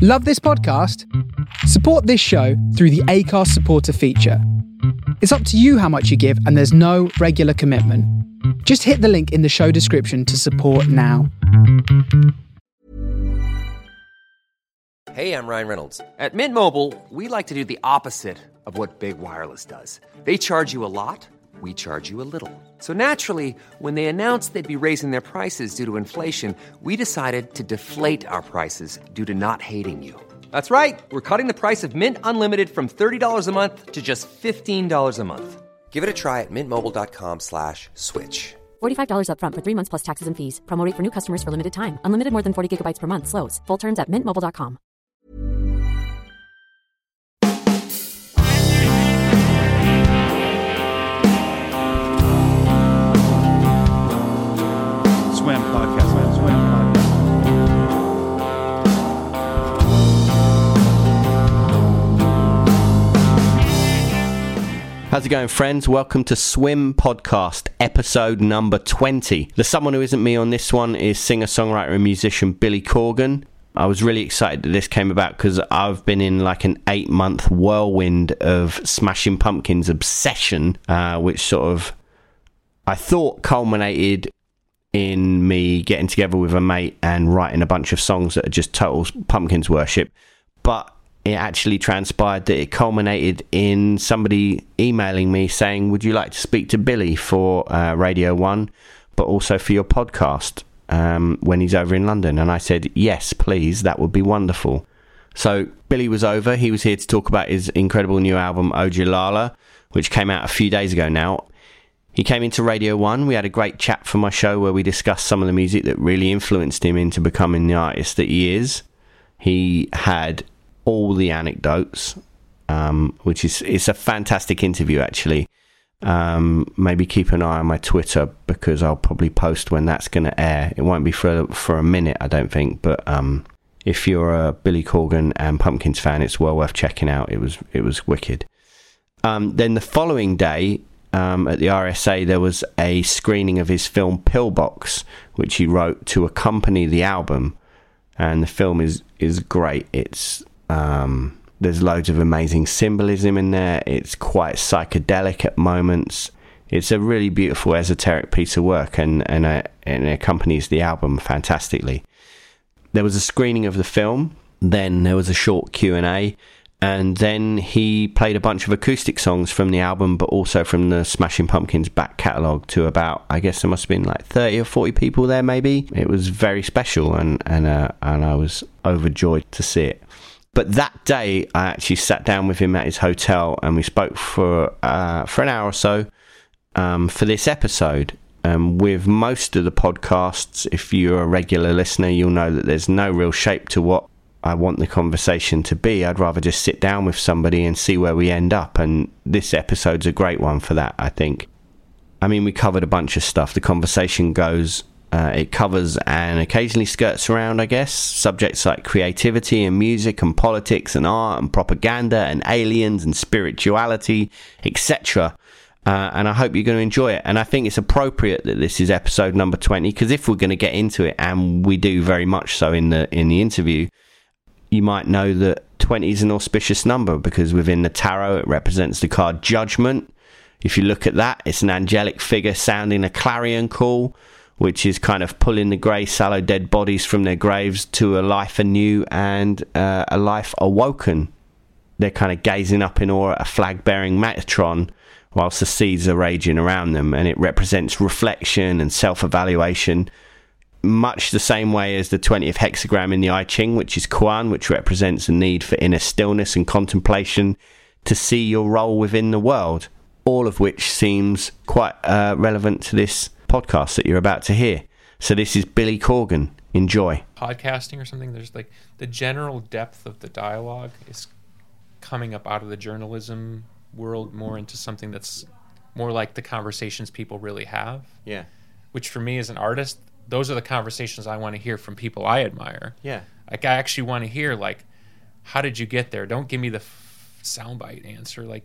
Love this podcast? Support this show through the Acast supporter feature. It's up to you how much you give, and there's no regular commitment. Just hit the link in the show description to support now. Hey, I'm Ryan Reynolds. At Mint Mobile, we like to do the opposite of what Big Wireless does. They charge you a lot, we charge you a little. So naturally, when they announced they'd be raising their prices due to inflation, we decided to deflate our prices due to not hating you. That's right. We're cutting the price of Mint Unlimited from $30 a month to just $15 a month. Give it a try at mintmobile.com/switch. $45 up front for 3 months plus taxes and fees. Promo rate for new customers for limited time. Unlimited more than 40 gigabytes per month. Slows full terms at mintmobile.com. Swim podcast. How's it going, friends? Welcome to Swim Podcast, episode number 20. The someone who isn't me on this one is singer-songwriter and musician Billy Corgan. I was really excited that this came about because I've been in like an 8-month whirlwind of Smashing Pumpkins obsession, which sort of, I thought, culminated in me getting together with a mate and writing a bunch of songs that are just total Pumpkins worship. But it actually transpired that it culminated in somebody emailing me saying, would you like to speak to Billy for Radio 1, but also for your podcast when he's over in London? And I said, yes, please, that would be wonderful. So Billy was over. He was here to talk about his incredible new album, Ojulala, which came out a few days ago now. He came into Radio 1. We had a great chat for my show where we discussed some of the music that really influenced him into becoming the artist that he is. He had all the anecdotes, which is, it's a fantastic interview actually. Maybe keep an eye on my Twitter because I'll probably post when that's going to air. It won't be for a minute, I don't think, but if you're a Billy Corgan and Pumpkins fan, it's well worth checking out. It was wicked. Then the following day at the RSA there was a screening of his film Pillbox, which he wrote to accompany the album, and the film is great. It's there's loads of amazing symbolism in there. It's quite psychedelic at moments. It's a really beautiful esoteric piece of work, and it accompanies the album fantastically. There was a screening of the film, then there was a short Q&A, and then he played a bunch of acoustic songs from the album, but also from the Smashing Pumpkins back catalogue to about, I guess there must have been like 30 or 40 people there maybe. It was very special, and I was overjoyed to see it. But that day, I actually sat down with him at his hotel and we spoke for an hour or so for this episode. With most of the podcasts, if you're a regular listener, you'll know that there's no real shape to what I want the conversation to be. I'd rather just sit down with somebody and see where we end up. And this episode's a great one for that, I think. I mean, we covered a bunch of stuff. The conversation goes... it covers and occasionally skirts around, I guess, subjects like creativity and music and politics and art and propaganda and aliens and spirituality, etc. And I hope you're going to enjoy it. And I think it's appropriate that this is episode number 20, because if we're going to get into it, and we do very much so in the interview, you might know that 20 is an auspicious number because within the tarot it represents the card Judgment. If you look at that, it's an angelic figure sounding a clarion call, which is kind of pulling the grey, sallow, dead bodies from their graves to a life anew and a life awoken. They're kind of gazing up in awe at a flag-bearing Metatron whilst the seas are raging around them, and it represents reflection and self-evaluation, much the same way as the 20th hexagram in the I Ching, which is Kuan, which represents a need for inner stillness and contemplation to see your role within the world, all of which seems quite relevant to this podcast that you're about to hear. So this is Billy Corgan. Enjoy. Podcasting or something, there's like the general depth of the dialogue is coming up out of the journalism world more into something that's more like the conversations people really have. Yeah. Which for me as an artist, those are the conversations I want to hear from people I admire. Yeah. Like I actually want to hear like, how did you get there? Don't give me the soundbite answer. Like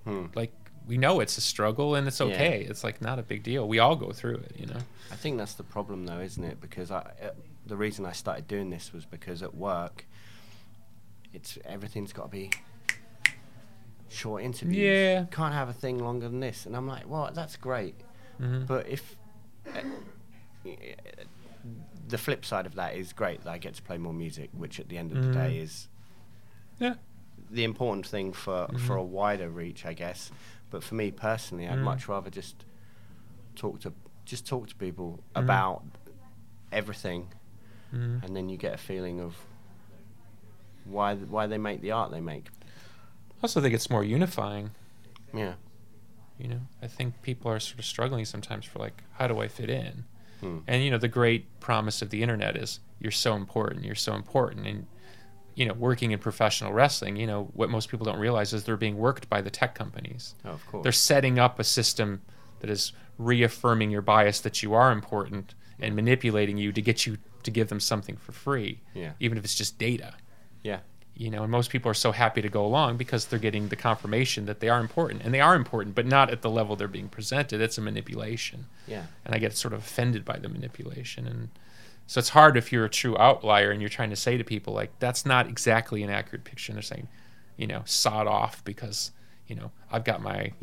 we know it's a struggle and it's okay. Yeah. It's like not a big deal. We all go through it, you know. I think that's the problem though, isn't it? Because the reason I started doing this was because at work, everything's got to be short interviews. Yeah. Can't have a thing longer than this. And I'm like, well, that's great. Mm-hmm. But if the flip side of that is great that I get to play more music, which at the end of the day is the important thing for a wider reach, I guess. But for me personally, I'd much rather just talk to people about everything, and then you get a feeling of why they make the art they make. I also think it's more unifying. Yeah. You know, I think people are sort of struggling sometimes for, like, how do I fit in? And, you know, the great promise of the internet is you're so important. And, you know, working in professional wrestling, you know, what most people don't realize is they're being worked by the tech companies. Oh, of course. They're setting up a system that is reaffirming your bias that you are important and manipulating you to get you to give them something for free, even if it's just data. Yeah. You know, and most people are so happy to go along because they're getting the confirmation that they are important. And they are important, but not at the level they're being presented. It's a manipulation. Yeah. And I get sort of offended by the manipulation. And so it's hard if you're a true outlier and you're trying to say to people, like, that's not exactly an accurate picture. And they're saying, you know, sod off because, you know, I've got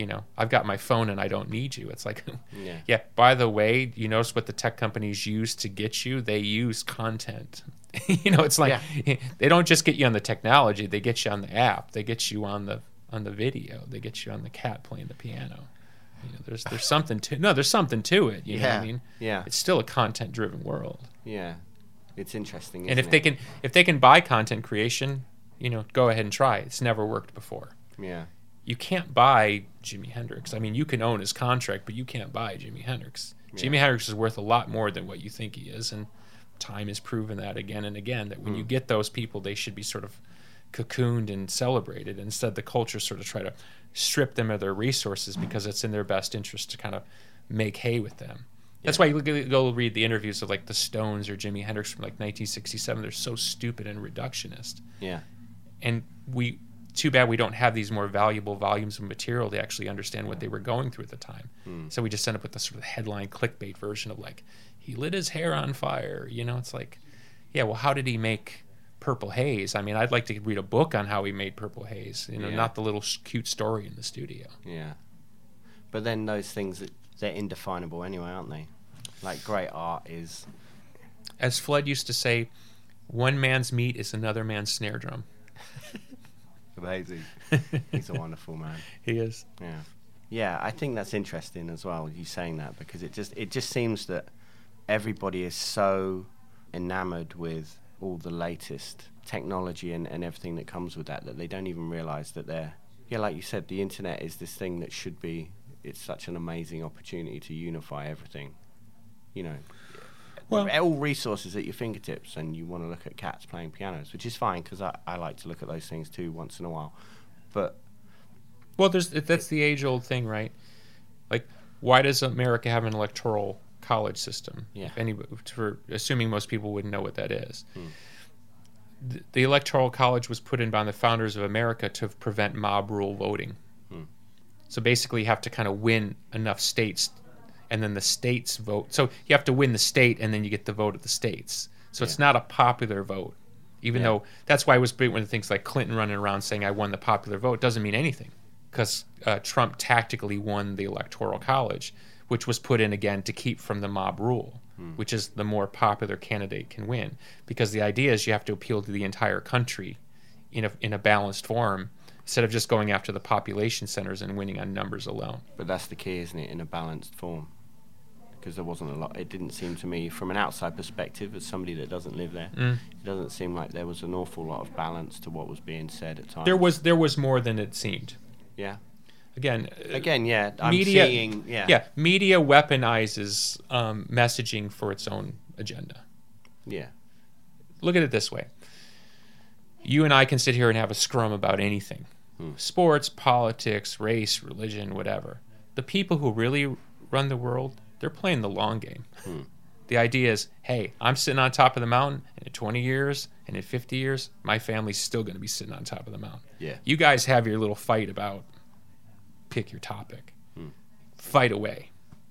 my phone and I don't need you. It's like, yeah, by the way, you notice what the tech companies use to get you? They use content. You know, it's like they don't just get you on the technology, they get you on the app, they get you on the video, they get you on the cat playing the piano. You know, there's something to it, you know what I mean? Yeah. It's still a content driven world. Yeah. It's interesting. And if they can buy content creation, you know, go ahead and try it. It's never worked before. Yeah. You can't buy Jimi Hendrix. I mean, you can own his contract, but you can't buy Jimi Hendrix. Jimi Hendrix is worth a lot more than what you think he is, and time has proven that again and again, that when you get those people, they should be sort of cocooned and celebrated. Instead, the culture sort of try to strip them of their resources because it's in their best interest to kind of make hay with them. That's why you go read the interviews of, like, the Stones or Jimi Hendrix from, like, 1967. They're so stupid and reductionist. Yeah. And too bad we don't have these more valuable volumes of material to actually understand what they were going through at the time. So we just end up with the sort of headline clickbait version of, like, he lit his hair on fire. You know, it's like, yeah, well, how did he make Purple Haze? I mean, I'd like to read a book on how he made Purple Haze, you know, not the little cute story in the studio. Yeah. But then those things, they're indefinable anyway, aren't they? Like, great art is... As Flood used to say, one man's meat is another man's snare drum. Amazing. He's a wonderful man. He is. Yeah. Yeah, I think that's interesting as well, you saying that, because it just seems that everybody is so enamored with all the latest technology and everything that comes with that they don't even realize that like you said, the internet is this thing that should be, it's such an amazing opportunity to unify everything. You know, well, all resources at your fingertips, and you want to look at cats playing pianos, which is fine, because I like to look at those things too once in a while. But well, that's the age-old thing, right? Like, why does America have an electoral college system? Yeah. For assuming most people wouldn't know what that is. The electoral college was put in by the founders of America to prevent mob rule voting. So basically, you have to kind of win enough states, and then the states vote. So you have to win the state, and then you get the vote of the states. So it's not a popular vote, even though that's why it was one of the things like Clinton running around saying I won the popular vote doesn't mean anything, because Trump tactically won the electoral college, which was put in again to keep from the mob rule, which is the more popular candidate can win. Because the idea is you have to appeal to the entire country in a balanced form, instead of just going after the population centers and winning on numbers alone. But that's the key, isn't it, in a balanced form? Because there wasn't a lot. It didn't seem to me, from an outside perspective, as somebody that doesn't live there, it doesn't seem like there was an awful lot of balance to what was being said at times. There was more than it seemed. Yeah. Again, yeah. I'm media, seeing, media weaponizes messaging for its own agenda. Yeah. Look at it this way. You and I can sit here and have a scrum about anything. Sports, politics, race, religion, whatever. The people who really run the world, they're playing the long game. The idea is, hey, I'm sitting on top of the mountain, and in 20 years and in 50 years, my family's still going to be sitting on top of the mountain. Yeah. You guys have your little fight about pick your topic. Fight away.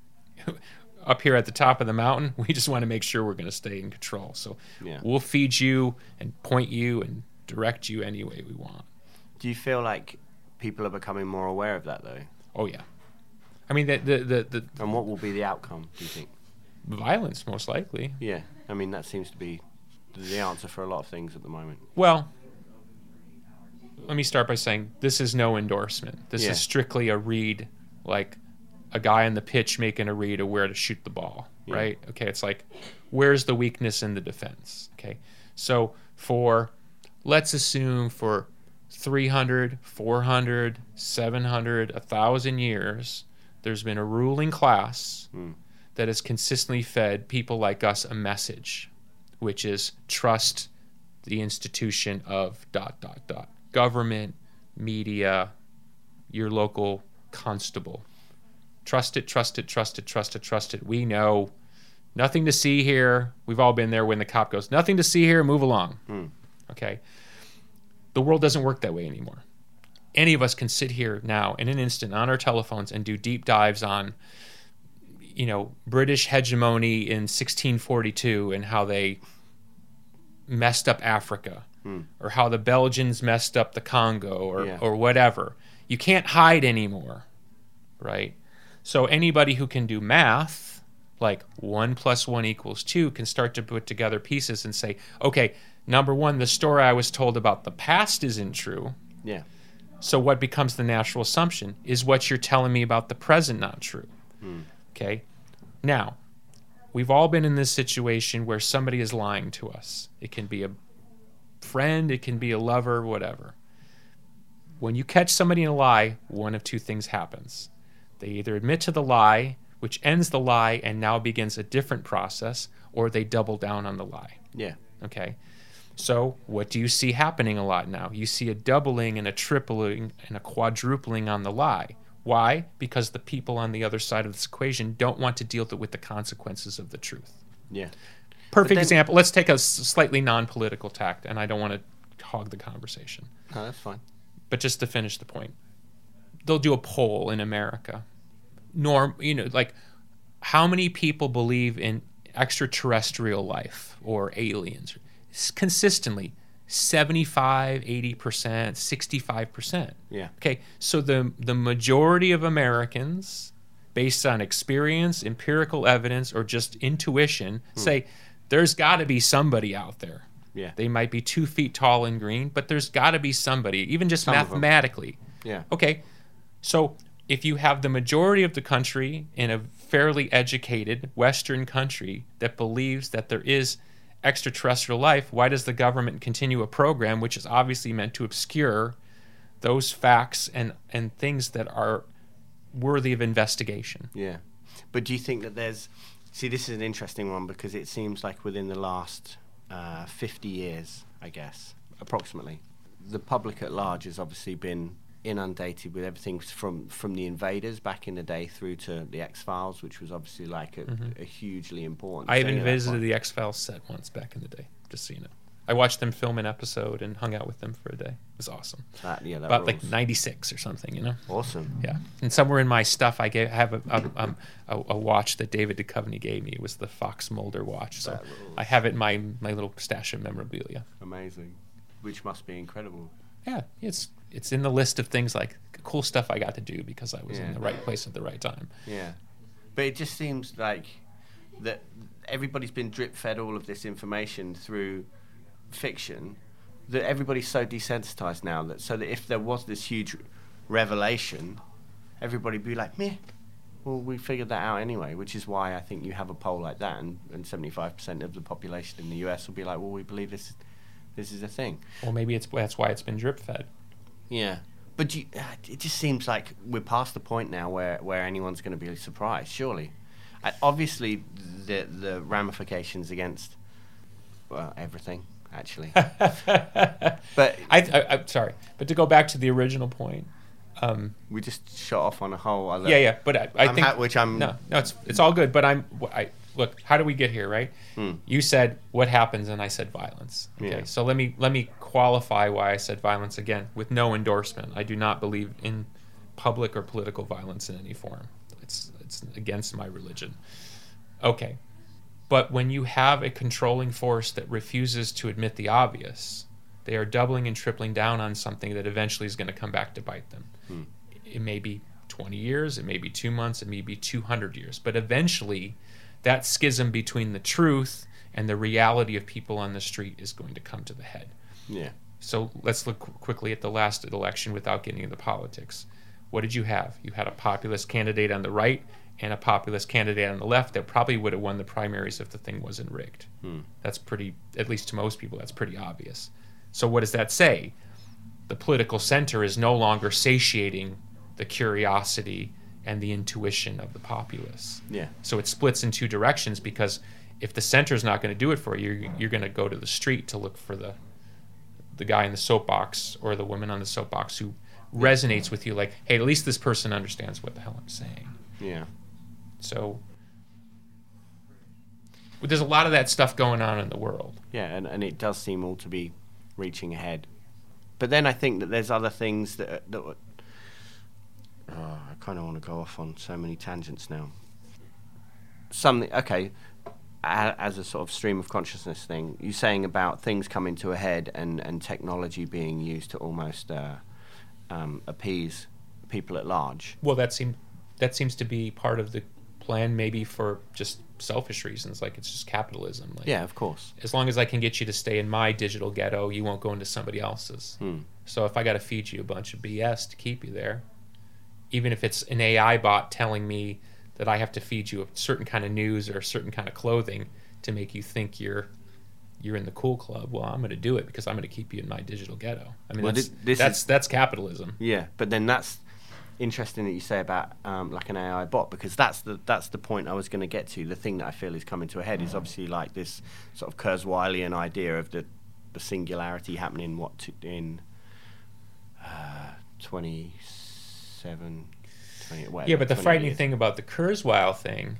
Up here at the top of the mountain, we just want to make sure we're going to stay in control. So we'll feed you and point you and direct you any way we want. Do you feel like people are becoming more aware of that, though? Oh, yeah. I mean, the And what will be the outcome, do you think? violence, most likely. Yeah, I mean, that seems to be the answer for a lot of things at the moment. Well, let me start by saying this is no endorsement. This is strictly a read, like a guy on the pitch making a read of where to shoot the ball, right? Okay, it's like, where's the weakness in the defense? Okay, so let's assume for 300, 400, 700, 1,000 years, there's been a ruling class that has consistently fed people like us a message, which is trust the institution of ... government, media, your local constable. Trust it, trust it, trust it, trust it, trust it. We know nothing to see here. We've all been there when the cop goes, nothing to see here, move along. Okay. The world doesn't work that way anymore. Any of us can sit here now in an instant on our telephones and do deep dives on, British hegemony in 1642 and how they messed up Africa, or how the Belgians messed up the Congo, or whatever. You can't hide anymore, right? So anybody who can do math, like 1 + 1 = 2, can start to put together pieces and say, okay, number one, the story I was told about the past isn't true. Yeah. So what becomes the natural assumption? Is what you're telling me about the present not true? Okay? Now, we've all been in this situation where somebody is lying to us. It can be a friend, it can be a lover, whatever. When you catch somebody in a lie, one of two things happens. They either admit to the lie, which ends the lie and now begins a different process, or they double down on the lie. Yeah. Okay? So what do you see happening a lot now? You see a doubling and a tripling and a quadrupling on the lie. Why? Because the people on the other side of this equation don't want to deal with the consequences of the truth. Yeah. Perfect example. Let's take a slightly non-political tact, and I don't want to hog the conversation. No, that's fine. But just to finish the point, they'll do a poll in America. Like how many people believe in extraterrestrial life or aliens? Consistently 75, 80%, 65%. Yeah. Okay, so the majority of Americans, based on experience, empirical evidence, or just intuition, say there's got to be somebody out there. Yeah. They might be 2 feet tall and green, but there's got to be somebody, even just Some of them. mathematically. Yeah. Okay, so if you have the majority of the country in a fairly educated Western country that believes that there is extraterrestrial life, why does the government continue a program which is obviously meant to obscure those facts and things that are worthy of investigation? Yeah. But do you think that this is an interesting one, because it seems like within the last 50 years, I guess, approximately, the public at large has obviously been inundated with everything from the Invaders back in the day through to the X-Files, which was obviously like a hugely important I thing even at that visited point. the X-Files set once back in the day, just so you know. I watched them film an episode and hung out with them for a day. It was awesome. That About like rules. 96 or something, Awesome. Yeah. And somewhere in my stuff, I have a watch that David Duchovny gave me. It was the Fox Mulder watch. So That rules. I have it in my little stash of memorabilia. Amazing. Which must be incredible. Yeah, it's in the list of things like cool stuff I got to do because I was in Yeah. the right place at the right time. Yeah. But it just seems like that everybody's been drip-fed all of this information through fiction, that everybody's so desensitized now so that if there was this huge revelation, everybody'd be like, meh, well, we figured that out anyway, which is why I think you have a poll like that and 75% of the population in the US will be like, well, we believe this is a thing. Well, maybe that's why it's been drip fed. Yeah. But it just seems like we're past the point now where anyone's going to be surprised, surely. Obviously, the ramifications against, well, everything, actually. But I'm sorry, but to go back to the original point, we just shot off on a whole other... yeah. But I think no, it's all good. But look, how do we get here, right? You said what happens, and I said violence. Okay, Yeah. so let me qualify why I said violence again with no endorsement. I do not believe in public or political violence in any form. It's against my religion. Okay, but when you have a controlling force that refuses to admit the obvious, They are doubling and tripling down on something that eventually is going to come back to bite them. It may be 20 years, it may be 2 months, it may be 200 years. But eventually, that schism between the truth and the reality of people on the street is going to come to the head. Yeah. So let's look quickly at the last election without getting into politics. What did you have? You had a populist candidate on the right and a populist candidate on the left that probably would have won the primaries if the thing wasn't rigged. That's pretty, at least to most people, that's pretty obvious. So what does that say? The political center is no longer satiating the curiosity and the intuition of the populace. Yeah. So it splits in two directions, because if the center is not going to do it for you, you're going to go to the street to look for the guy in the soapbox or the woman on the soapbox who resonates with you, like, hey, at least this person understands what the hell I'm saying. Yeah. So there's a lot of that stuff going on in the world. Yeah, and it does seem all to be reaching ahead. But then I think that there's other things that I kind of want to go off on so many tangents now. Something, okay, as a sort of stream of consciousness thing, you're saying about things coming to a head and technology being used to almost appease people at large. Well, that seems to be part of the plan, maybe for just selfish reasons, like it's just capitalism. Like, yeah, of course. As long as I can get you to stay in my digital ghetto, you won't go into somebody else's. So if I got to feed you a bunch of BS to keep you there, even if it's an AI bot telling me that I have to feed you a certain kind of news or a certain kind of clothing to make you think you're in the cool club, well, I'm going to do it because I'm going to keep you in my digital ghetto. I mean, well, that's capitalism. Yeah, but then that's interesting that you say about like an AI bot, because that's the point I was going to get to. The thing that I feel is coming to a head is obviously like this sort of Kurzweilian idea of the singularity happening in 27, 20, whatever. Yeah, but the frightening years. thing about the Kurzweil thing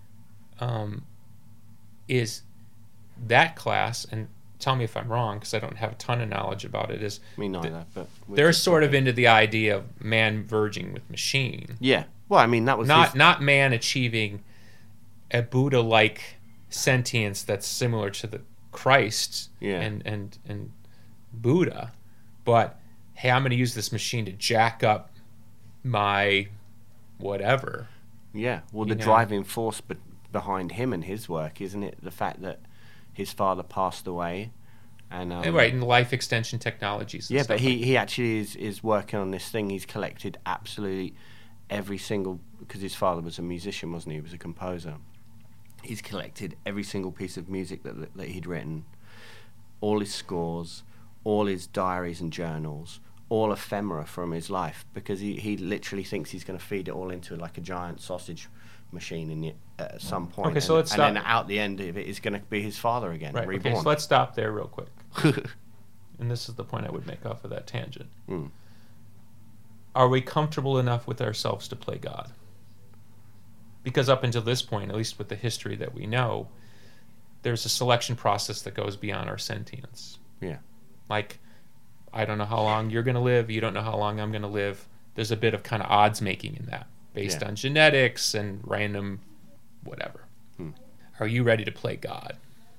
is that class, and tell me if I'm wrong because I don't have a ton of knowledge about it, is me neither, but they're sort of into the idea of man verging with machine. Yeah. Well, I mean, that was not man achieving a Buddha-like sentience that's similar to the Christ and Buddha, but hey, I'm going to use this machine to jack up my whatever. Yeah. Well, the driving force behind him and his work, isn't it? The fact that his father passed away, and right, and life extension technologies. And yeah, stuff but he actually is working on this thing. He's collected absolutely every single, because his father was a musician, wasn't he? He was a composer. He's collected every single piece of music that he'd written, all his scores, all his diaries and journals, all ephemera from his life, because he literally thinks he's going to feed it all into like a giant sausage machine at some point. Okay, so let's stop. And then out the end of it is going to be his father again, right, reborn. okay, so let's stop there real quick. And this is the point I would make off of that tangent. Are we comfortable enough with ourselves to play God? Because up until this point, at least with the history that we know, there's a selection process that goes beyond our sentience. Yeah. Like, I don't know how long you're going to live, you don't know how long I'm going to live. There's a bit of kind of odds making in that, based on genetics and random whatever. Are you ready to play God?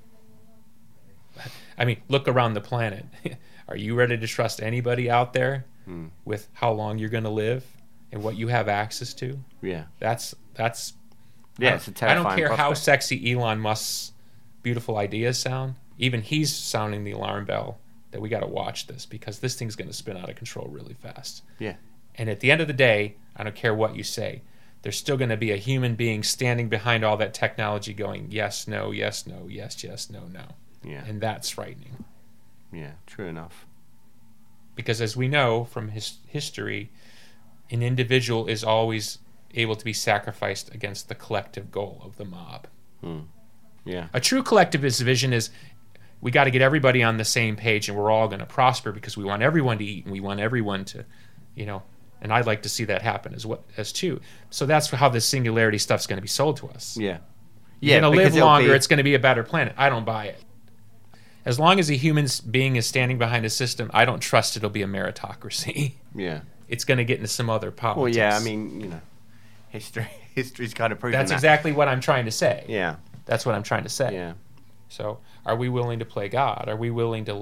I mean, look around the planet. Are you ready to trust anybody out there with how long you're going to live and what you have access to? Yeah. That's yeah, it's a terrifying I don't care how prospect. sexy Elon Musk's beautiful ideas sound. Even he's sounding the alarm bell that we got to watch this, because this thing's going to spin out of control really fast. Yeah. And at the end of the day, I don't care what you say, there's still going to be a human being standing behind all that technology going, yes, no, yes, no, yes, yes, no, no. Yeah. And that's frightening. Yeah, true enough. Because as we know from history, an individual is always able to be sacrificed against the collective goal of the mob. Yeah. A true collectivist vision is, we got to get everybody on the same page and we're all going to prosper because we want everyone to eat and we want everyone to, and I'd like to see that happen as too. So that's how this singularity stuff's going to be sold to us. Yeah. You're going to live longer, it's going to be a better planet. I don't buy it. As long as a human being is standing behind a system, I don't trust it'll be a meritocracy. Yeah. It's going to get into some other politics. Well, yeah, I mean, history's kind of proven that's that. exactly what I'm trying to say. Yeah. That's what I'm trying to say. Yeah. So are we willing to play God? Are we willing to let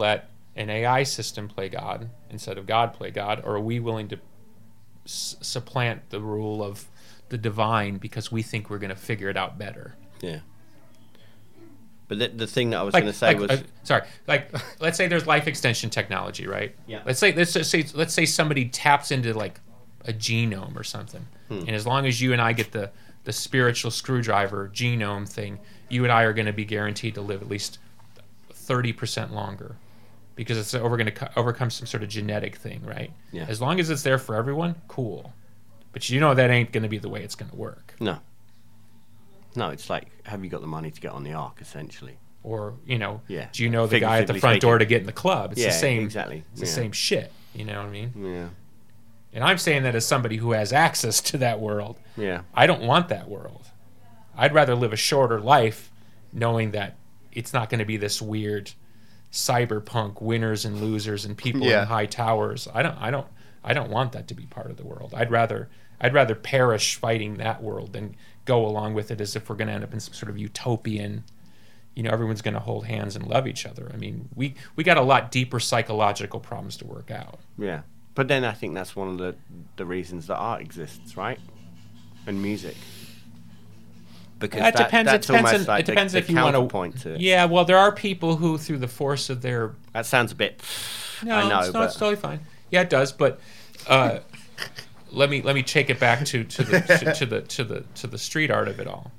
an AI system play God instead of God play God, or are we willing to supplant the rule of the divine because we think we're going to figure it out better? Yeah. But the thing that I was going to say was... let's say there's life extension technology, right? Yeah. Let's say somebody taps into like a genome or something, and as long as you and I get the spiritual screwdriver genome thing, you and I are going to be guaranteed to live at least 30% longer, because we're going to overcome some sort of genetic thing, right? Yeah. As long as it's there for everyone, cool. But that ain't going to be the way it's going to work. No, it's like, have you got the money to get on the ark, essentially? Or, do you know the Figuratively guy at the front door to get in the club? It's the same. Exactly. It's the same shit. You know what I mean? Yeah. And I'm saying that as somebody who has access to that world. Yeah. I don't want that world. I'd rather live a shorter life knowing that it's not going to be this weird cyberpunk winners and losers and people in high towers. I don't want that to be part of the world. I'd rather perish fighting that world than go along with it as if we're going to end up in some sort of utopian, everyone's going to hold hands and love each other. I mean, we got a lot deeper psychological problems to work out. Yeah. But then I think that's one of the reasons that art exists, right? And music. Because it depends. That's it depends. almost like it depends the if you want counterpoint to it. Yeah, well, there are people who, through the force of their... That sounds a bit... No, I know, it's totally fine. Yeah, it does. But let me take it back to the street art of it all.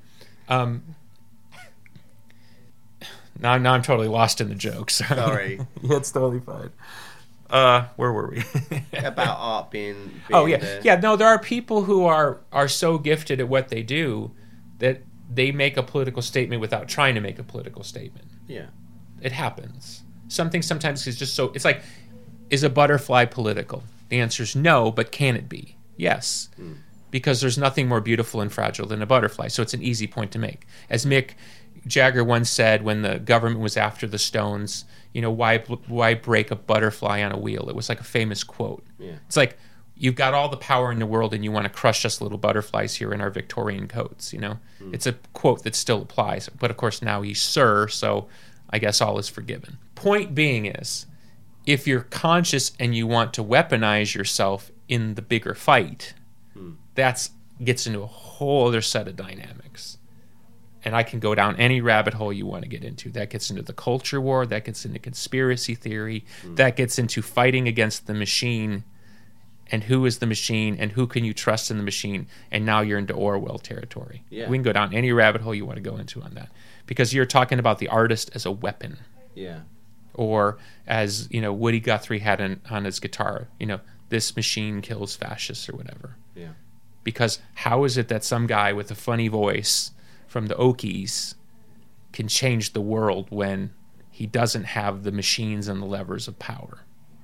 Now I'm totally lost in the jokes. Sorry. Yeah, it's totally fine. Where were we? About art being oh yeah. No, there are people who are so gifted at what they do that they make a political statement without trying to make a political statement. Yeah. It happens. Something sometimes is just so... It's like, is a butterfly political? The answer is no, but can it be? Yes. Because there's nothing more beautiful and fragile than a butterfly, so it's an easy point to make. As Mick Jagger once said when the government was after the Stones, why break a butterfly on a wheel? It was like a famous quote. Yeah. It's like, you've got all the power in the world and you want to crush us little butterflies here in our Victorian coats, It's a quote that still applies. But of course now he's Sir, so I guess all is forgiven. Point being is, if you're conscious and you want to weaponize yourself in the bigger fight, that gets into a whole other set of dynamics. And I can go down any rabbit hole you want to get into. That gets into the culture war, that gets into conspiracy theory, that gets into fighting against the machine, and who is the machine, and who can you trust in the machine, and now you're into Orwell territory. Yeah. We can go down any rabbit hole you want to go into on that. Because you're talking about the artist as a weapon. Yeah. Or as, Woody Guthrie had on his guitar, this machine kills fascists or whatever. Yeah. Because how is it that some guy with a funny voice from the Okies can change the world when he doesn't have the machines and the levers of power?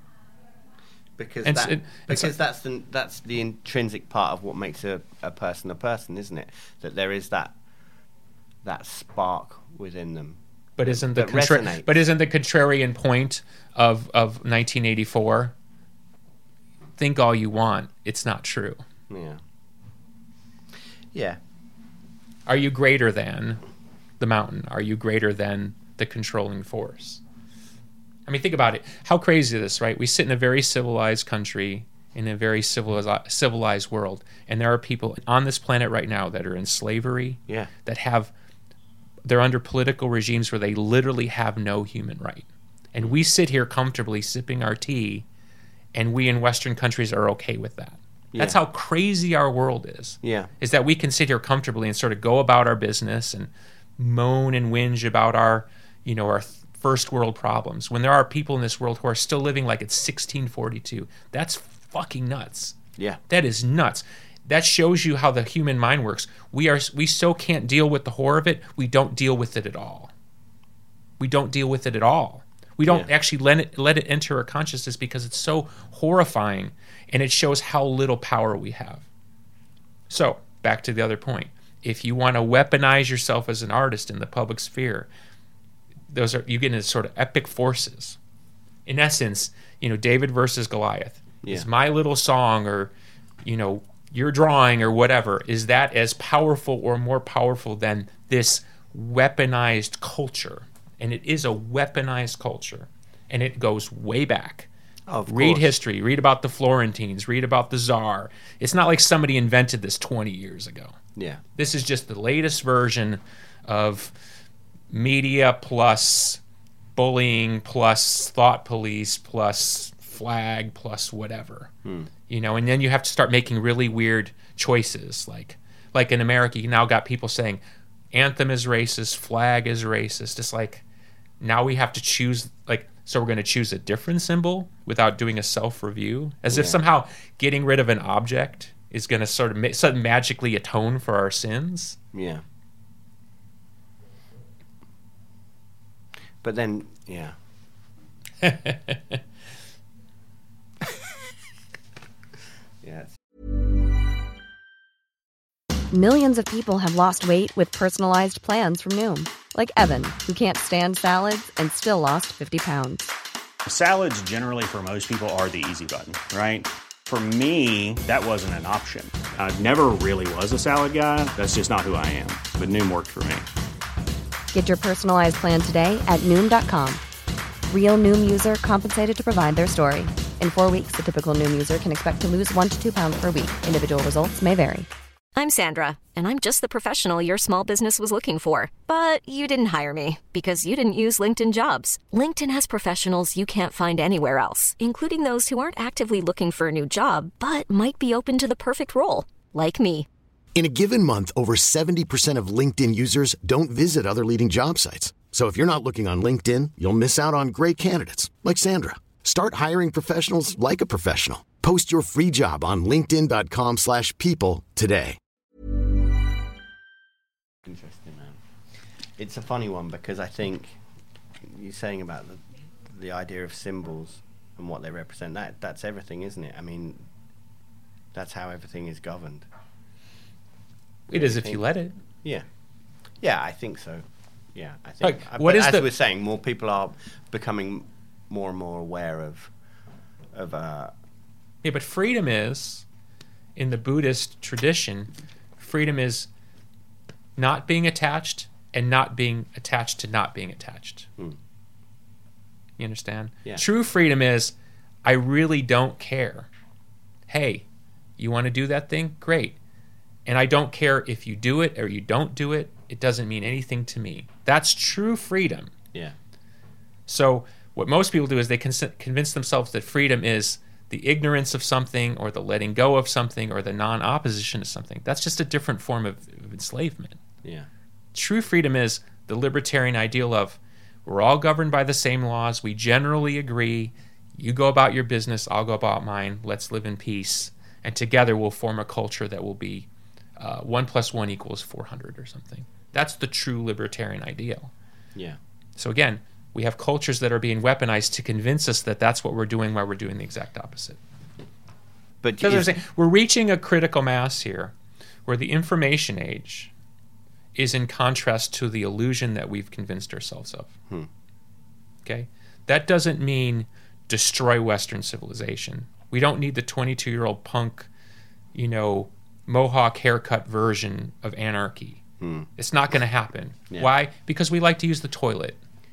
Because that's the intrinsic part of what makes a person, isn't it? That there is that spark within them. But isn't the contrarian point of 1984? Think all you want, it's not true. Yeah. Yeah. Are you greater than the mountain? Are you greater than the controlling force? I mean, think about it. How crazy is this, right? We sit in a very civilized country, in a very civilized world, and there are people on this planet right now that are in slavery, they're under political regimes where they literally have no human right. And we sit here comfortably sipping our tea, and we in Western countries are okay with that. Yeah. That's how crazy our world is. Yeah. Is that we can sit here comfortably and sort of go about our business and moan and whinge about our first world problems, when there are people in this world who are still living like it's 1642. That's fucking nuts. Yeah. That is nuts. That shows you how the human mind works. We so can't deal with the horror of it, we don't deal with it at all. We don't deal with it at all. We don't actually let it enter our consciousness because it's so horrifying, and it shows how little power we have. So, back to the other point. If you want to weaponize yourself as an artist in the public sphere, you get into sort of epic forces. In essence, David versus Goliath. Yeah. Is my little song or, your drawing or whatever, is that as powerful or more powerful than this weaponized culture? And it is a weaponized culture. And it goes way back. Of Read course. history. Read about the Florentines. Read about the Tsar. It's not like somebody invented this 20 years ago. Yeah. This is just the latest version of media plus bullying plus thought police plus flag plus whatever. You know, and then you have to start making really weird choices. Like in America, you now got people saying anthem is racist, flag is racist. It's like now we have to choose, like, so we're going to choose a different symbol without doing a self-review, as if somehow getting rid of an object is going to sort of magically atone for our sins. Yeah. But then, yeah. Yeah. Millions of people have lost weight with personalized plans from Noom. Like Evan, who can't stand salads and still lost 50 pounds. Salads generally for most people are the easy button, right? For me, that wasn't an option. I never really was a salad guy. That's just not who I am. But Noom worked for me. Get your personalized plan today at Noom.com. Real Noom user compensated to provide their story. In 4 weeks, the typical Noom user can expect to lose 1 to 2 pounds per week. Individual results may vary. I'm Sandra, and I'm just the professional your small business was looking for. But you didn't hire me because you didn't use LinkedIn Jobs. LinkedIn has professionals you can't find anywhere else, including those who aren't actively looking for a new job, but might be open to the perfect role, like me. In a given month, over 70% of LinkedIn users don't visit other leading job sites. So if you're not looking on LinkedIn, you'll miss out on great candidates like Sandra. Start hiring professionals like a professional. Post your free job on linkedin.com/people today. Interesting, man. It's a funny one because I think you're saying about the idea of symbols and what they represent. That's everything, isn't it? I mean, that's how everything is governed. It is if you let it. Yeah. Yeah, I think so. Yeah, I think. Like, what is as the- we're saying, more people are becoming more and more aware of. Yeah, but freedom is, in the Buddhist tradition, freedom is not being attached and not being attached to not being attached. You understand? Yeah. True freedom is, I really don't care. Hey, you want to do that thing? Great. And I don't care if you do it or you don't do it. It doesn't mean anything to me. That's true freedom. Yeah. So what most people do is they convince themselves that freedom is the ignorance of something or the letting go of something or the non-opposition to something. That's just a different form of enslavement. Yeah. True freedom is the libertarian ideal of we're all governed by the same laws. We generally agree. You go about your business. I'll go about mine. Let's live in peace. And together we'll form a culture that will be 1 + 1 = 400 or something. That's the true libertarian ideal. Yeah. So again, we have cultures that are being weaponized to convince us that that's what we're doing while we're doing the exact opposite. But Because I'm saying we're reaching a critical mass here where the information age is in contrast to the illusion that we've convinced ourselves of. Okay? That doesn't mean destroy Western civilization. We don't need the 22-year-old punk, Mohawk haircut version of anarchy. It's not going to happen. Yeah. Why? Because we like to use the toilet.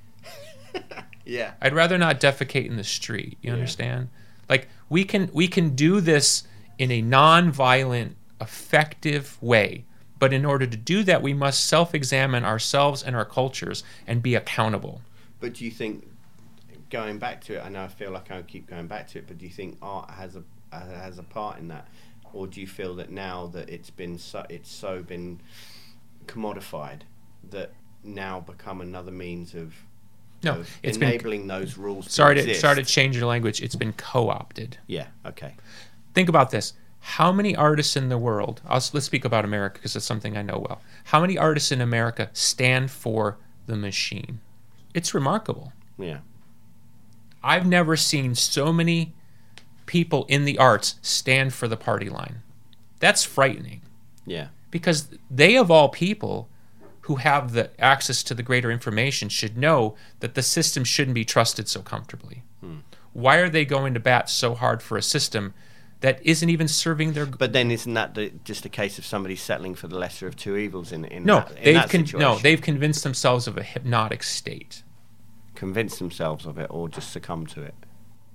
Yeah. I'd rather not defecate in the street. You understand? Like we can do this in a non-violent, effective way. But in order to do that, we must self-examine ourselves and our cultures and be accountable. But do you think, going back to it, I know I feel like I keep going back to it, but do you think art has a part in that, or do you feel that now that it's been so been commodified that now become another means of No, it's enabling those rules? Sorry exist? to change your language. It's been co-opted. Yeah. Okay. Think about this. How many artists in the world, let's speak about America because it's something I know well. How many artists in America stand for the machine? It's remarkable. Yeah. I've never seen so many people in the arts stand for the party line. That's frightening. Yeah. Because they, of all people, who have the access to the greater information should know that the system shouldn't be trusted so comfortably. Why are they going to bat so hard for a system that isn't even serving their... But then isn't that just a case of somebody settling for the lesser of two evils in No, that situation? they've convinced themselves of a hypnotic state. convince themselves of it or just succumb to it?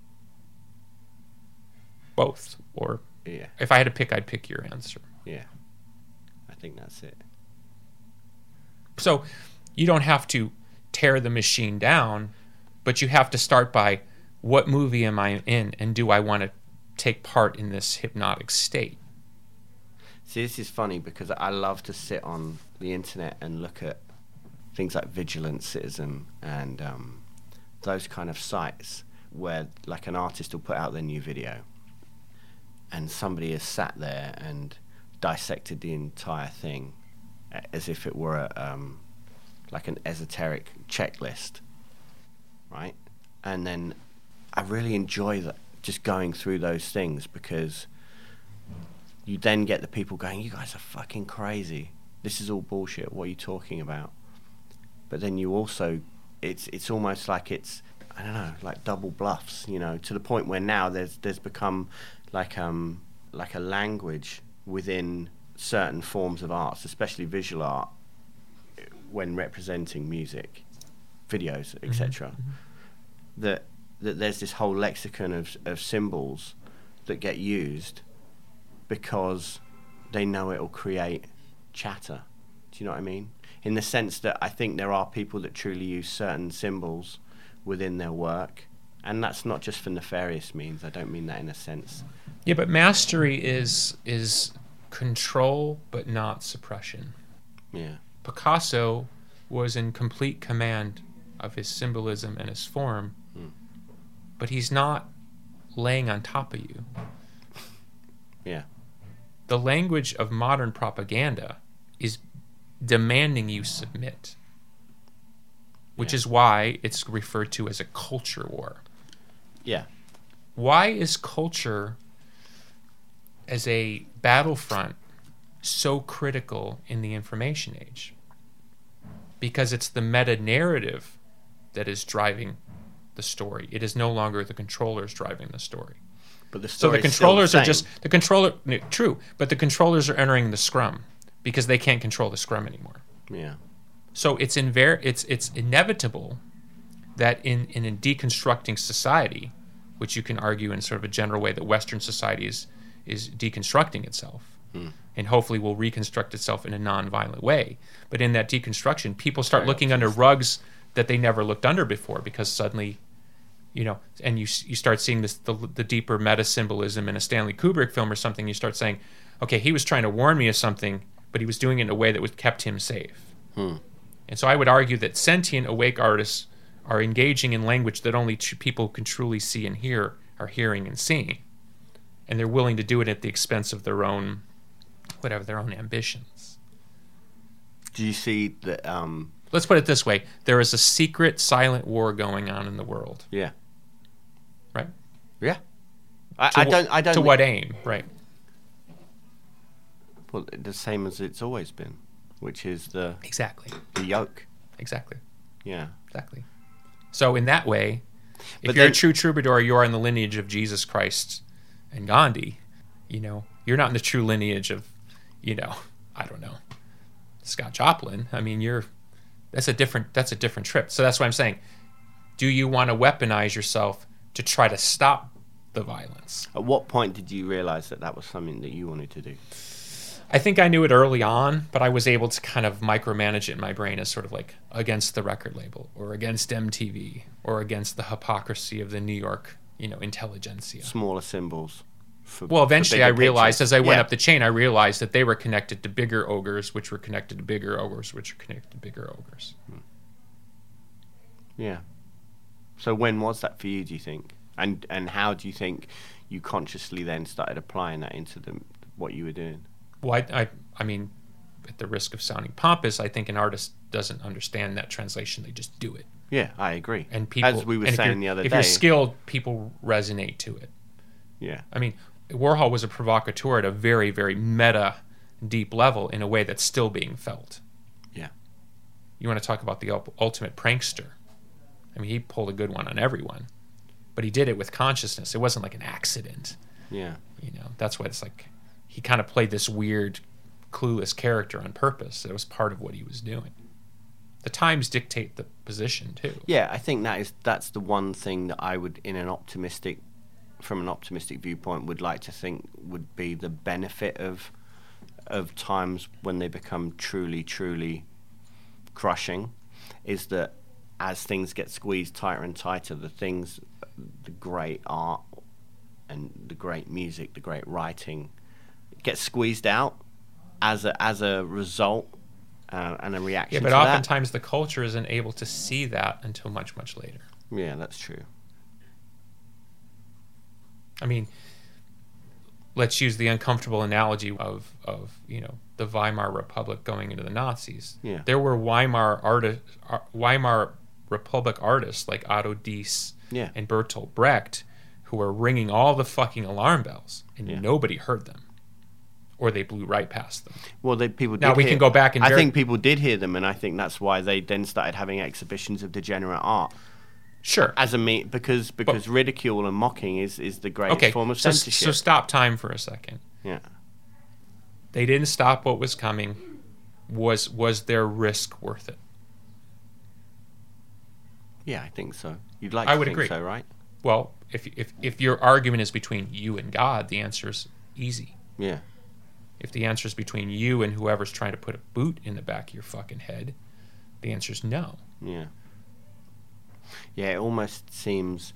Both. Or Yeah. if I had to pick, I'd pick your answer. Yeah. I think that's it. So you don't have to tear the machine down, but you have to start by, what movie am I in, and do I want to take part in this hypnotic state? See, this is funny because I love to sit on the internet and look at things like Vigilant Citizen and those kind of sites where like an artist will put out their new video and somebody has sat there and dissected the entire thing as if it were like an esoteric checklist, right? And then I really enjoy that, just going through those things, because you then get the people going, you guys are fucking crazy. This is all bullshit. What are you talking about? But then you also, it's almost like it's, I don't know, like double bluffs, you know, to the point where now there's become like a language within certain forms of arts, especially visual art, when representing music, videos, etc. That there's this whole lexicon of symbols that get used because they know it'll create chatter. Do you know what I mean? In the sense that I think there are people that truly use certain symbols within their work, and that's not just for nefarious means. I don't mean that in a sense. Yeah, but mastery is control, but not suppression. Yeah. Picasso was in complete command of his symbolism and his form, but he's not laying on top of you. Yeah. The language of modern propaganda is demanding you submit, which is why it's referred to as a culture war. Yeah. Why is culture as a battlefront so critical in the information age? Because it's the meta-narrative that is driving the story. It is no longer the controllers driving the story. But the So the story's controllers still are just same. the controller. True, but the controllers are entering the scrum because they can't control the scrum anymore. Yeah. So it's inevitable that in a deconstructing society, which you can argue in sort of a general way that Western society is deconstructing itself, and hopefully will reconstruct itself in a non-violent way. But in that deconstruction, people start looking under rugs that they never looked under before, because suddenly, you know, and you start seeing this the deeper meta symbolism in a Stanley Kubrick film or something. You start saying, okay, he was trying to warn me of something, but he was doing it in a way that was kept him safe. And so I would argue that sentient awake artists are engaging in language that only people who can truly see and hear are hearing and seeing, and they're willing to do it at the expense of their own, whatever, their own ambitions. Do you see that? Let's put it this way: there is a secret, silent war going on in the world. Yeah. Right. Yeah. I don't. To what aim? Right. Well, the same as it's always been, which is the Exactly. yoke. Exactly. Yeah. Exactly. So in that way, if But you're then- a true troubadour, you're in the lineage of Jesus Christ and Gandhi. You know, you're not in the true lineage of, you know, I don't know, Scott Joplin. I mean, that's a different trip. So that's what I'm saying. Do you want to weaponize yourself to try to stop the violence? At what point did you realize that was something that you wanted to do? I think I knew it early on, but I was able to kind of micromanage it in my brain as sort of like against the record label or against MTV or against the hypocrisy of the New York, you know, intelligentsia. Smaller symbols. Well, eventually I realized, pictures. as I went Yeah. up the chain, I realized that they were connected to bigger ogres, which were connected to bigger ogres, which were connected to bigger ogres. Yeah. So when was that for you, do you think? And how do you think you consciously then started applying that into what you were doing? Well, I mean, at the risk of sounding pompous, I think an artist doesn't understand that translation. They just do it. Yeah, I agree. And people, as we were and if saying you're- the other if day. you're skilled, people resonate to it. Yeah. I mean, Warhol was a provocateur at a very, very meta, deep level in a way that's still being felt. Yeah. You want to talk about the ultimate prankster. I mean, he pulled a good one on everyone, but he did it with consciousness. It wasn't like an accident. Yeah. You know, that's why it's like he kind of played this weird, clueless character on purpose. It was part of what he was doing. the times dictate the position too. Yeah, I think that's the one thing that I would, from an optimistic viewpoint, would like to think would be the benefit of times when they become truly, truly crushing, is that as things get squeezed tighter and tighter, the great art and the great music, the great writing, gets squeezed out as a result and a reaction. Yeah, but to oftentimes the culture isn't able to see that until much, much later. Yeah, that's true. I mean, let's use the uncomfortable analogy of the Weimar Republic going into the Nazis. Yeah. There were Weimar Republic artists like Otto Diess and Bertolt Brecht who were ringing all the fucking alarm bells, and nobody heard them, or they blew right past them. Well, people did. Now we can go back and I think people did hear them, and I think that's why they then started having exhibitions of degenerate art. Sure. Because ridicule and mocking is the greatest form of censorship. So stop time for a second. Yeah. They didn't stop what was coming. Was their risk worth it? Yeah, I think so. You'd like I to would think agree. so, right? Well, if your argument is between you and God, the answer is easy. Yeah. If the answer is between you and whoever's trying to put a boot in the back of your fucking head, the answer is no. Yeah. Yeah, it almost seems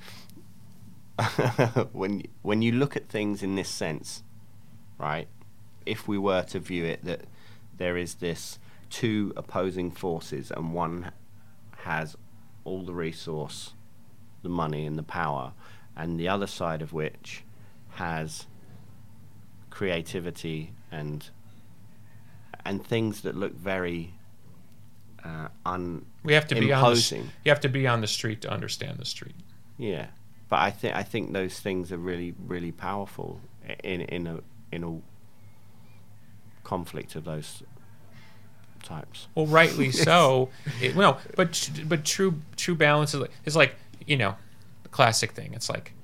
when you look at things in this sense, right? If we were to view it that there is this two opposing forces, and one has all the resource, the money and the power, and the other side of which has creativity and things that look very we have to be imposing. You have to be on the street to understand the street. Yeah, but I think those things are really, really powerful in a conflict of those types. Well, rightly so. But true balance is like the classic thing. It's like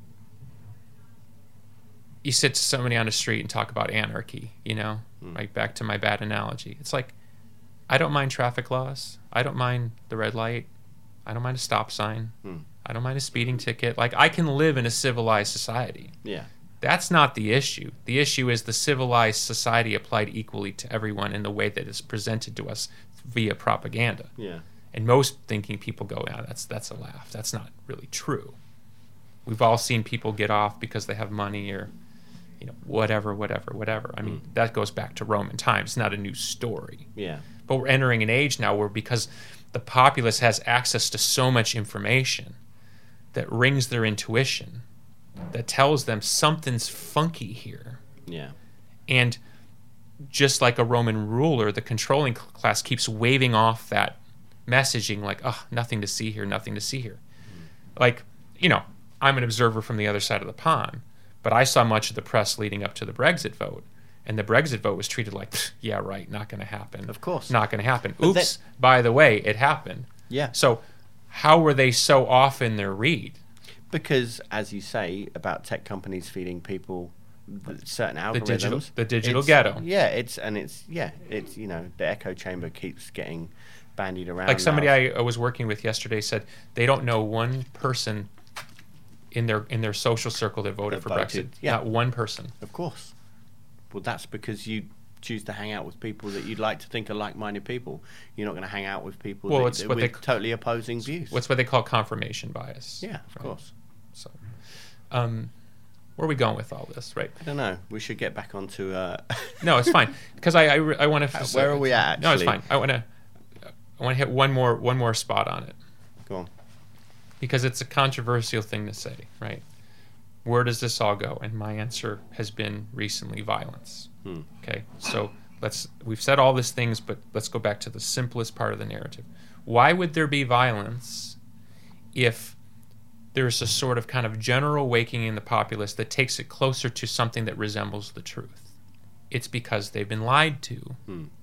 you sit to somebody on the street and talk about anarchy. Right back to my bad analogy. It's like, I don't mind traffic laws. I don't mind the red light. I don't mind a stop sign. I don't mind a speeding ticket. Like, I can live in a civilized society. Yeah. That's not the issue. The issue is the civilized society applied equally to everyone in the way that is presented to us via propaganda. Yeah. And most thinking people go, that's a laugh. That's not really true. We've all seen people get off because they have money or whatever. I mean, that goes back to Roman times. It's not a new story. Yeah. But we're entering an age now where, because the populace has access to so much information that rings their intuition, that tells them something's funky here. Yeah. And just like a Roman ruler, the controlling class keeps waving off that messaging like, nothing to see here, nothing to see here. Like, I'm an observer from the other side of the pond, but I saw much of the press leading up to the Brexit vote. And the Brexit vote was treated like, yeah, right, not going to happen. Of course. Not going to happen. But oops, by the way, it happened. Yeah. So how were they so off in their read? Because, as you say, about tech companies feeding people certain algorithms. The digital ghetto. Yeah, it's the echo chamber keeps getting bandied around. Like somebody I was working with yesterday said they don't know one person in their social circle that voted for Brexit. Yeah. Not one person. Of course. Well, that's because you choose to hang out with people that you'd like to think are like-minded people. You're not going to hang out with people with totally opposing views. What's what they call confirmation bias. Yeah, of course. So, where are we going with all this, right? I don't know. We should get back onto... No, it's fine. Because I want to... Where are we at, actually? No, it's fine. I want to hit one more spot on it. Go on. Because it's a controversial thing to say, right? Where does this all go? And my answer has been recently violence. Okay, so we've said all these things, but let's go back to the simplest part of the narrative. Why would there be violence if there's a sort of kind of general awakening in the populace that takes it closer to something that resembles the truth? It's because they've been lied to.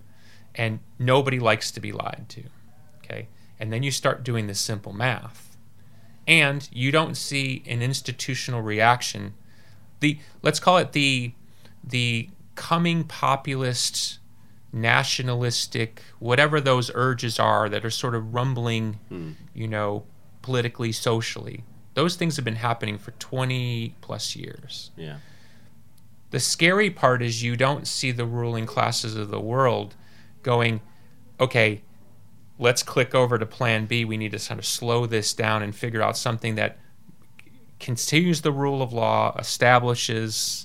And nobody likes to be lied to. Okay? And then you start doing this simple math. And you don't see an institutional reaction. Let's call it the coming populist nationalistic, whatever those urges are that are sort of rumbling, politically, socially. Those things have been happening for 20 plus years. Yeah. The scary part is you don't see the ruling classes of the world going, okay, let's click over to plan B. We need to sort of slow this down and figure out something that continues the rule of law, establishes,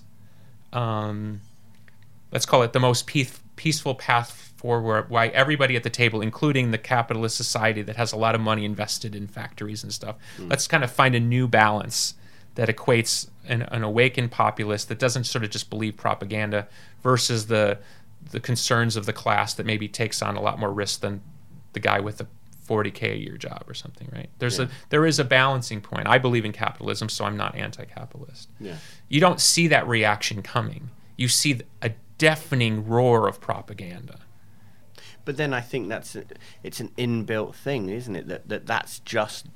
let's call it the most peaceful path forward, why everybody at the table, including the capitalist society that has a lot of money invested in factories and stuff, let's kind of find a new balance that equates an awakened populace that doesn't sort of just believe propaganda versus the concerns of the class that maybe takes on a lot more risk than the guy with a $40K a year job or something, right? There is a balancing point. I believe in capitalism, so I'm not anti-capitalist. Yeah. You don't see that reaction coming. You see a deafening roar of propaganda. But then I think it's an inbuilt thing, isn't it? That's just,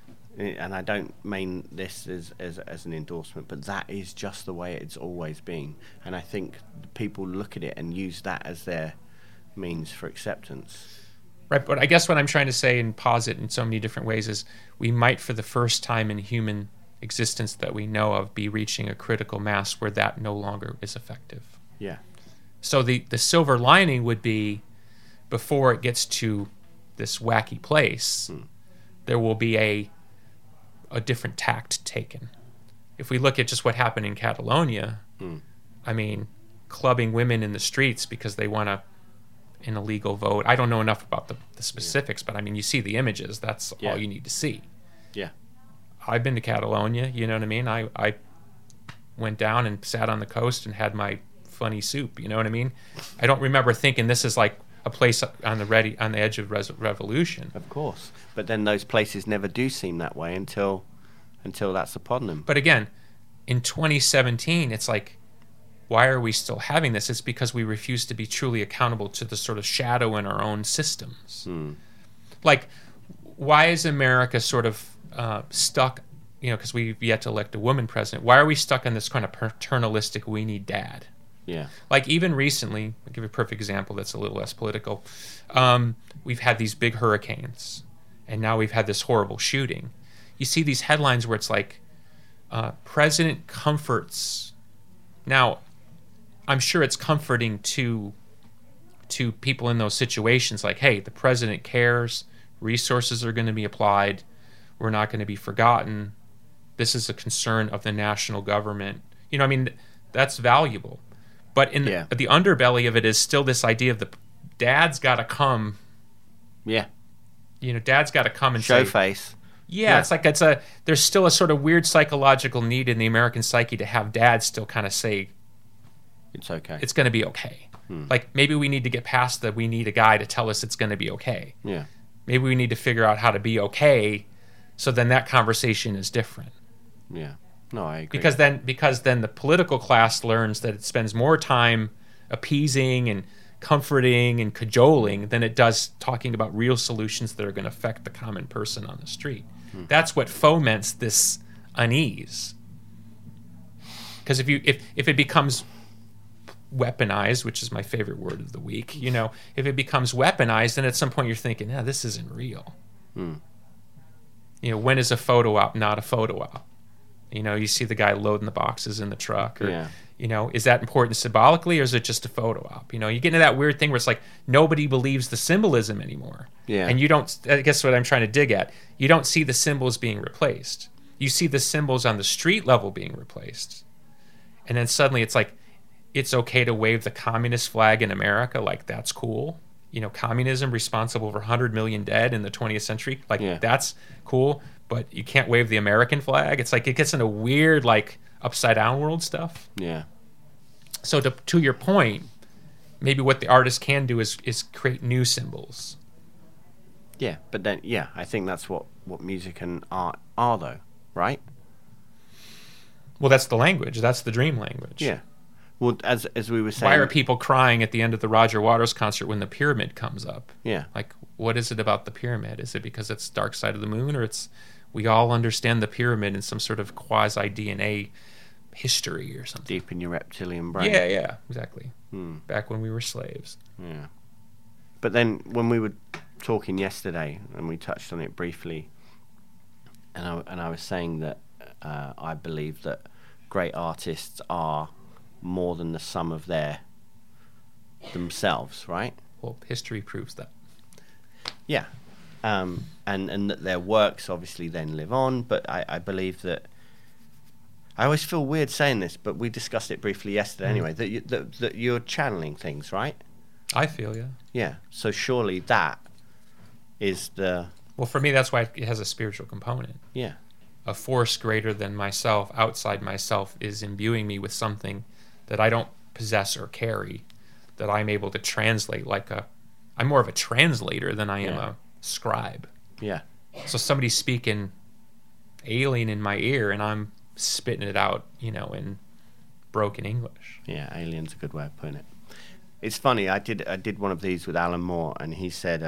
and I don't mean this as an endorsement, but that is just the way it's always been. And I think people look at it and use that as their means for acceptance. Right, but I guess what I'm trying to say and posit in so many different ways is we might, for the first time in human existence that we know of, be reaching a critical mass where that no longer is effective. Yeah. So the silver lining would be, before it gets to this wacky place, there will be a different tact taken. If we look at just what happened in Catalonia, I mean, clubbing women in the streets because they want an illegal vote. I don't know enough about the specifics, but I mean, you see the images. That's all you need to see. Yeah. I've been to Catalonia, you know what I mean? I went down and sat on the coast and had my funny soup, you know what I mean? I don't remember thinking this is like a place on the edge of revolution. Of course. But then those places never do seem that way until that's upon them. But again, in 2017, it's like, why are we still having this? It's because we refuse to be truly accountable to the sort of shadow in our own systems. Like, why is America sort of stuck, because we've yet to elect a woman president, why are we stuck in this kind of paternalistic, we need dad? Yeah. Like, even recently, I'll give you a perfect example that's a little less political. We've had these big hurricanes, and now we've had this horrible shooting. You see these headlines where it's like, President comforts. Now, I'm sure it's comforting to people in those situations, like, hey, the president cares, resources are going to be applied, we're not going to be forgotten, this is a concern of the national government. I mean, that's valuable. But in the underbelly of it is still this idea of the dad's got to come. Yeah. Dad's got to come and show say, face. Yeah, it's like there's still a sort of weird psychological need in the American psyche to have dad still kind of say, it's okay. It's going to be okay. Like, maybe we need to get past we need a guy to tell us it's going to be okay. Yeah. Maybe we need to figure out how to be okay, so then that conversation is different. Yeah. No, I agree. Because then the political class learns that it spends more time appeasing and comforting and cajoling than it does talking about real solutions that are going to affect the common person on the street. That's what foments this unease. Because if it becomes weaponized, which is my favorite word of the week, if it becomes weaponized, then at some point you're thinking, this isn't real. When is a photo op not a photo op? You see the guy loading the boxes in the truck, or is that important symbolically, or is it just a photo op? You get into that weird thing where it's like nobody believes the symbolism anymore. Yeah. And you don't, I guess what I'm trying to dig at, you don't see the symbols being replaced. You see the symbols on the street level being replaced. And then suddenly it's like, it's okay to wave the communist flag in America, like that's cool. Communism responsible for 100 million dead in the 20th century, like that's cool. But you can't wave the American flag. It's like it gets into weird, like upside down world stuff. Yeah. So to your point, maybe what the artist can do is create new symbols. Yeah, but then I think that's what music and art are, though, right? Well, that's the language. That's the dream language. Yeah. Well, as we were saying, why are people crying at the end of the Roger Waters concert when the pyramid comes up? Yeah. Like, what is it about the pyramid? Is it because it's Dark Side of the Moon, or it's we all understand the pyramid in some sort of quasi-DNA history or something. Deep in your reptilian brain. Yeah, exactly. Back when we were slaves. Yeah. But then when we were talking yesterday, and we touched on it briefly, and I was saying that I believe that great artists are more than the sum of themselves, right? Well, history proves that. Yeah. And that their works obviously then live on, but I believe that... I always feel weird saying this, but we discussed it briefly yesterday anyway, that you're channeling things, right? I feel, yeah. Yeah. So surely that is the... Well, for me, that's why it has a spiritual component. Yeah. A force greater than myself, outside myself, is imbuing me with something that I don't possess or carry, that I'm able to translate I'm more of a translator than I am a scribe. Yeah. So somebody's speaking alien in my ear, and I'm spitting it out, in broken English. Yeah, alien's a good way of putting it. It's funny, I did one of these with Alan Moore, and he said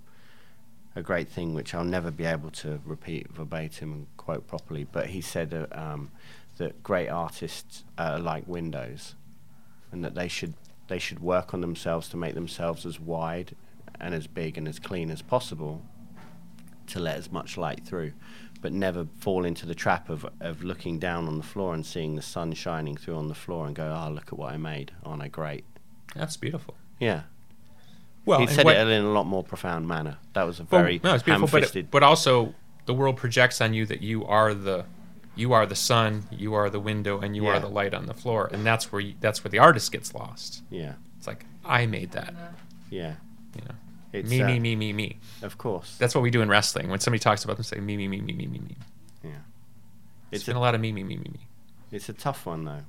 a great thing which I'll never be able to repeat verbatim and quote properly, but he said that great artists are like windows, and that they should work on themselves to make themselves as wide and as big and as clean as possible to let as much light through, but never fall into the trap of looking down on the floor and seeing the sun shining through on the floor and go, oh, look at what I made. Oh, no, great. That's beautiful. Yeah. Well, he said it in a lot more profound manner. That was a very it's beautiful, ham-fisted... but also the world projects on you that you are the sun, you are the window, and you are the light on the floor, and that's where the artist gets lost. Yeah. It's like, I made that. Yeah. It's, me. Of course. That's what we do in wrestling. When somebody talks about them, say me. Yeah. It's been a lot of me. It's a tough one, though,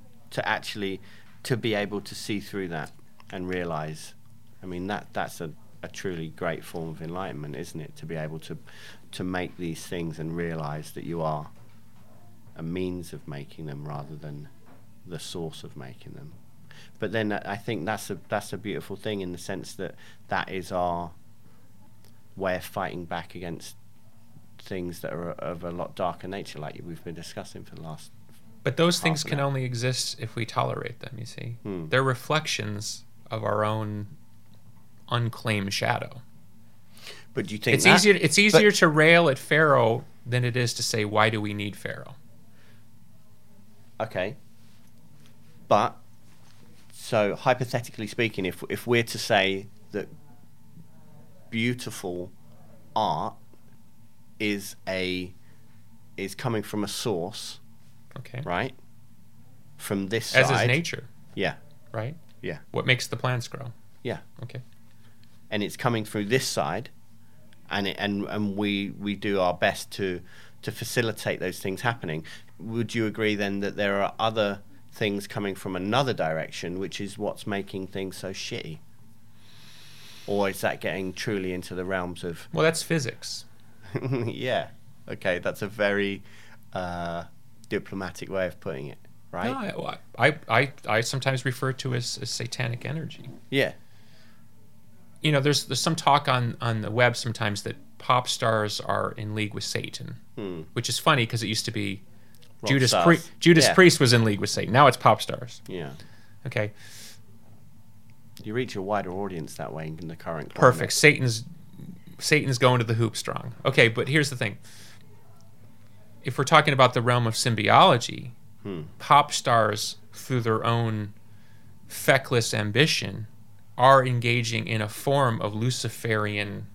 to be able to see through that and realize. I mean, that's a truly great form of enlightenment, isn't it? To be able to make these things and realize that you are a means of making them rather than the source of making them. But then I think that's a beautiful thing in the sense that is our way of fighting back against things that are of a lot darker nature, like we've been discussing for the last... But those things can only exist if we tolerate them, you see. They're reflections of our own unclaimed shadow. But do you think it's easier to rail at Pharaoh than it is to say, why do we need Pharaoh? Okay. But... So, hypothetically speaking, if we're to say that beautiful art is coming from a source, okay, right? From this side, as is nature, yeah, right, yeah. What makes the plants grow? Yeah, okay. And it's coming through this side, and we do our best to facilitate those things happening. Would you agree then that there are other things coming from another direction, which is what's making things so shitty? Or is that getting truly into the realms of... Well, that's physics. Yeah. Okay, that's a very diplomatic way of putting it, right? No, I sometimes refer to it as satanic energy. Yeah. There's some talk on the web sometimes that pop stars are in league with Satan, which is funny because it used to be Judas Priest was in league with Satan. Now it's pop stars. Yeah. Okay. You reach a wider audience that way in the current climate. Perfect. Satan's going to the hoop strong. Okay, but here's the thing. If we're talking about the realm of symbiology, pop stars, through their own feckless ambition, are engaging in a form of Luciferian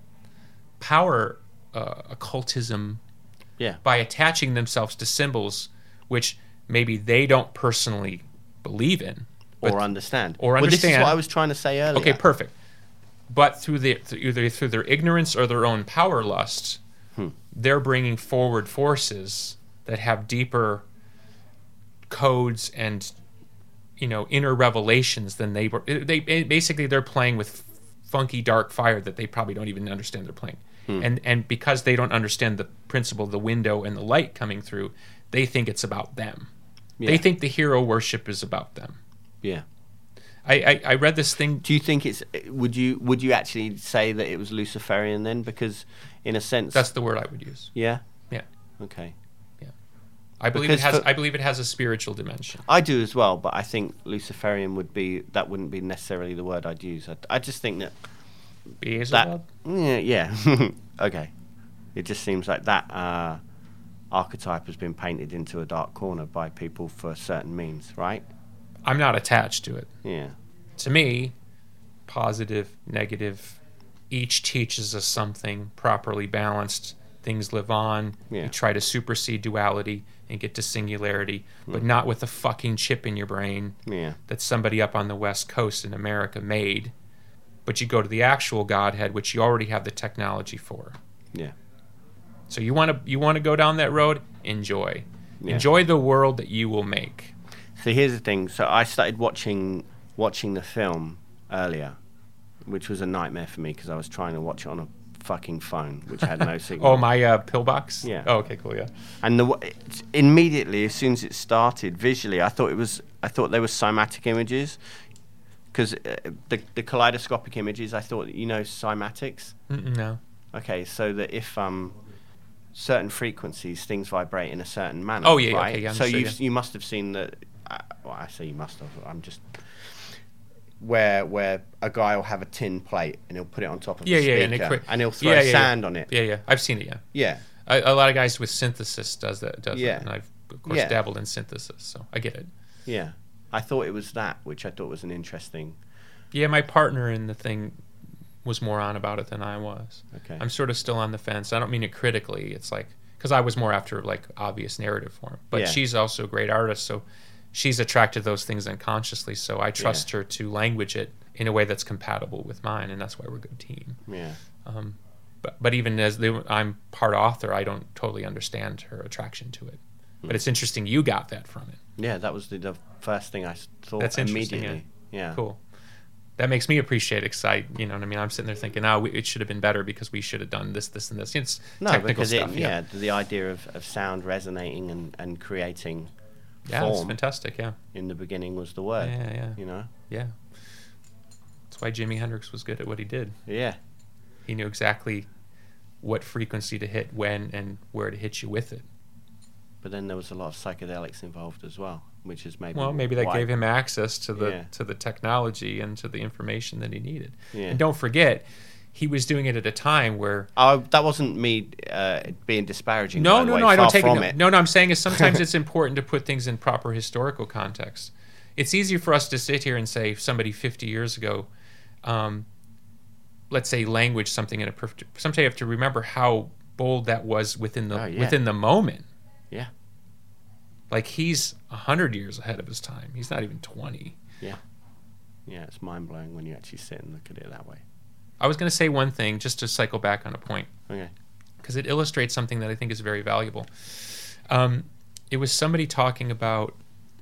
power occultism. Yeah. By attaching themselves to symbols which maybe they don't personally believe in. Or understand. Well, this is what I was trying to say earlier. Okay, perfect. But either through their ignorance or their own power lust, they're bringing forward forces that have deeper codes and inner revelations than they were. They're playing with funky dark fire that they probably don't even understand they're playing. And because they don't understand the principle of the window and the light coming through, they think it's about them. Yeah. They think the hero worship is about them. Yeah. I read this thing. Do you think it's... Would you actually say that it was Luciferian then? Because in a sense... That's the word I would use. Yeah? Yeah. Okay. Yeah. I believe it has a spiritual dimension. I do as well, but I think Luciferian wouldn't be necessarily the word I'd use. I just think that Beelzebub? Yeah. Okay. It just seems like that archetype has been painted into a dark corner by people for certain means, right? I'm not attached to it. Yeah. To me, positive, negative, each teaches us something properly balanced. Things live on. Yeah. You try to supersede duality and get to singularity, but not with a fucking chip in your brain that somebody up on the West Coast in America made. But you go to the actual Godhead, which you already have the technology for. Yeah. So you want to go down that road? Enjoy. Yeah. Enjoy the world that you will make. So here's the thing. So I started watching the film earlier, which was a nightmare for me because I was trying to watch it on a fucking phone, which had no signal. Oh, my pillbox? Yeah. Oh, okay, cool, yeah. And immediately, as soon as it started, visually, I thought they were cymatic images, because the kaleidoscopic images, I thought, cymatics? No. Okay, so that if certain frequencies, things vibrate in a certain manner. Oh, yeah, right? okay, yeah. So you must have seen that. Well, I say you must have. I'm just where a guy will have a tin plate and he'll put it on top of a speaker and he'll throw sand on it. Yeah. I've seen it. Yeah. Yeah. A lot of guys with synthesis does that. Yeah. And I've of course dabbled in synthesis, so I get it. Yeah. I thought it was that, which I thought was an interesting. Yeah, my partner in the thing was more on about it than I was. Okay. I'm sort of still on the fence. I don't mean it critically. It's like, because I was more after like obvious narrative form. But she's also a great artist, so she's attracted to those things unconsciously. So I trust her to language it in a way that's compatible with mine, and that's why we're a good team. Yeah. But even as I'm part author, I don't totally understand her attraction to it. But it's interesting you got that from it. Yeah, that was the first thing I thought. That's immediately. Yeah. Cool. That makes me appreciate it, because you know what I mean? I'm sitting there thinking, it should have been better because we should have done this, and this. It's technical stuff. The idea of sound resonating and creating form. It's fantastic, in the beginning was the word. Yeah. Yeah. That's why Jimi Hendrix was good at what he did. Yeah. He knew exactly what frequency to hit when and where to hit you with it. But then there was a lot of psychedelics involved as well, which is maybe that gave him access to the technology and to the information that he needed. Yeah. And don't forget, he was doing it at a time where that wasn't me being disparaging. No, I don't take it. No, I'm saying is sometimes it's important to put things in proper historical context. It's easy for us to sit here and say somebody 50 years ago, let's say, language something in a perfect. Sometimes you have to remember how bold that was within the moment. Yeah. Like he's 100 years ahead of his time. He's not even 20. Yeah. Yeah, it's mind-blowing when you actually sit and look at it that way. I was going to say one thing just to cycle back on a point. Okay. Because it illustrates something that I think is very valuable. It was somebody talking about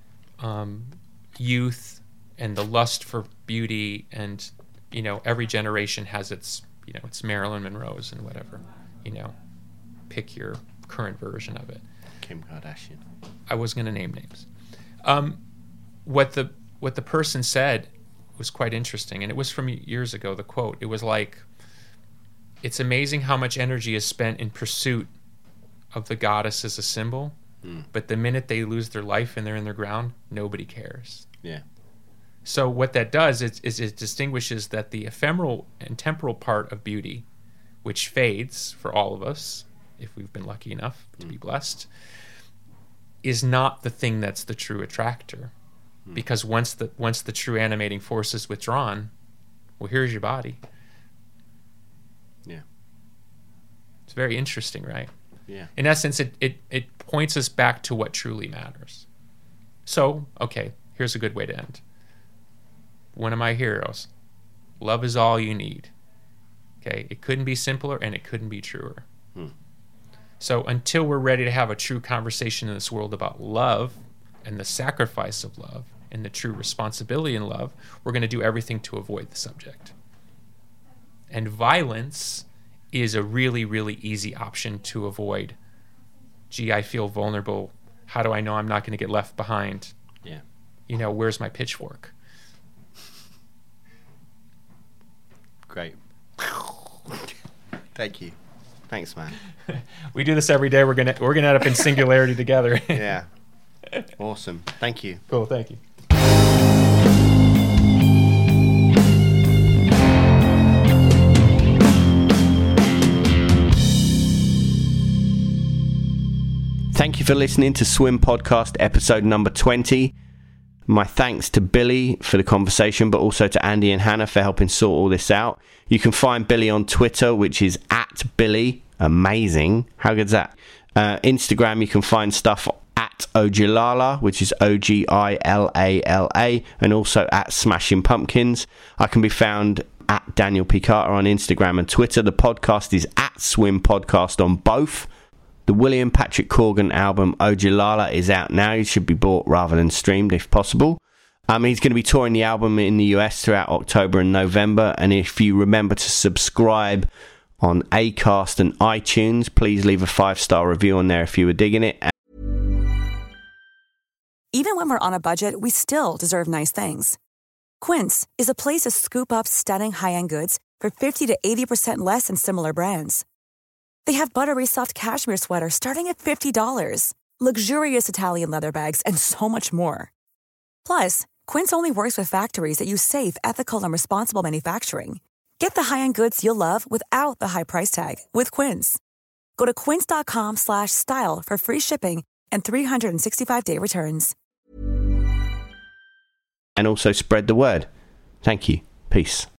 youth and the lust for beauty, and every generation has its it's Marilyn Monroe's and whatever. Pick your current version of it. Kim Kardashian. I was going to name names. What the person said was quite interesting, and it was from years ago. The quote, it was like, "It's amazing how much energy is spent in pursuit of the goddess as a symbol, but the minute they lose their life and they're in their ground, nobody cares." Yeah. So what that does is it distinguishes that the ephemeral and temporal part of beauty, which fades for all of us, if we've been lucky enough to be blessed, is not the thing that's the true attractor. Because once the true animating force is withdrawn, well, here's your body. Yeah. It's very interesting, right? Yeah. In essence, it points us back to what truly matters. So, okay, here's a good way to end. One of my heroes. Love is all you need. Okay? It couldn't be simpler and it couldn't be truer. So until we're ready to have a true conversation in this world about love and the sacrifice of love and the true responsibility in love, we're going to do everything to avoid the subject. And violence is a really, really easy option to avoid. Gee, I feel vulnerable. How do I know I'm not going to get left behind? Yeah. Where's my pitchfork? Great. Thank you. Thanks, man. We do this every day. We're gonna end up in singularity together. Yeah. Awesome. Thank you. Cool. Thank you. Thank you for listening to Swim Podcast episode number 20. My thanks to Billy for the conversation, but also to Andy and Hannah for helping sort all this out. You can find Billy on Twitter, which is @Billy. Amazing. How good's that? Instagram, you can find stuff at Ogilala, which is Ogilala, and also at Smashing Pumpkins. I can be found at Daniel P. Carter on Instagram and Twitter. The podcast is at Swim Podcast on both. The William Patrick Corgan album Ogilala is out now. It should be bought rather than streamed if possible. He's going to be touring the album in the US throughout October and November. And if you remember to subscribe on Acast and iTunes, please leave a 5-star review on there if you were digging it. Even when we're on a budget, we still deserve nice things. Quince is a place to scoop up stunning high-end goods for 50 to 80% less than similar brands. They have buttery soft cashmere sweaters starting at $50, luxurious Italian leather bags, and so much more. Plus, Quince only works with factories that use safe, ethical, and responsible manufacturing. Get the high-end goods you'll love without the high price tag with Quince. Go to quince.com/style for free shipping and 365-day returns. And also spread the word. Thank you. Peace.